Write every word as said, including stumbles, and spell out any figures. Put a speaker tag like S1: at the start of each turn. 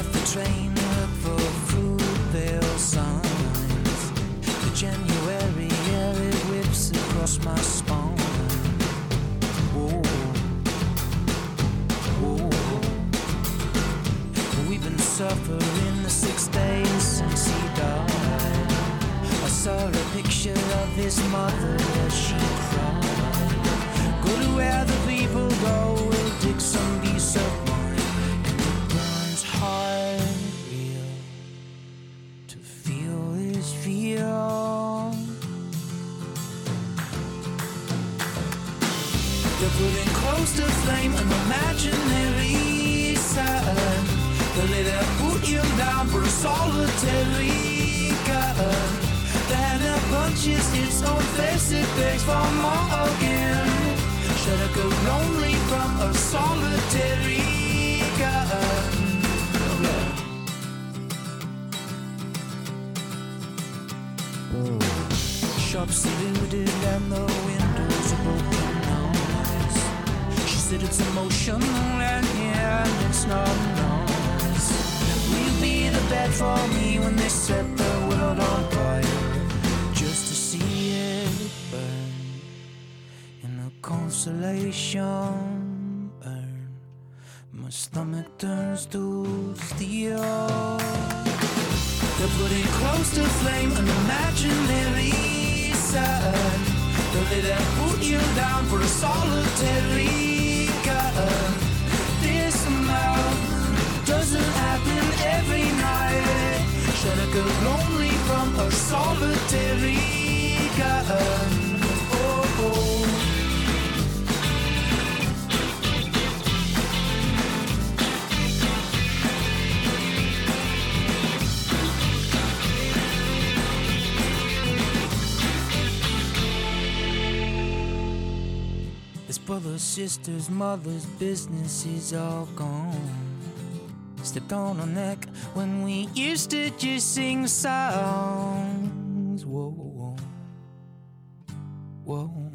S1: off the train, look for fruit bale signs. The January air, it whips across my spine. Whoa, whoa. We've been suffering the six days since he died. I saw a picture of his mother as she cried. Go to where the people go, we'll dig some peace of mind. And it burns hard, real, to feel his feel. They're putting close to flame an imaginary sun. They'll lay their boot you down for a solitary gun. The hand that punches its own face, it begs for more again. Should I go lonely from a solitary gun? Shops are looted and the windows are broken eyes. She said it's emotional and yeah, it's not nice. Will you be the bed for me when they set the world on fire? Just to see it burn in a consolation burn. My stomach turns to steel. They're putting close to flame an imaginary sun. They'll lay their boot you down for a solitary gun. This amount doesn't happen every night. Should I go lonely from a solitary gun? Oh, oh. His brothers, sisters, mothers, business is all gone. Stepped on her neck when we used to just sing songs. Whoa, whoa, whoa.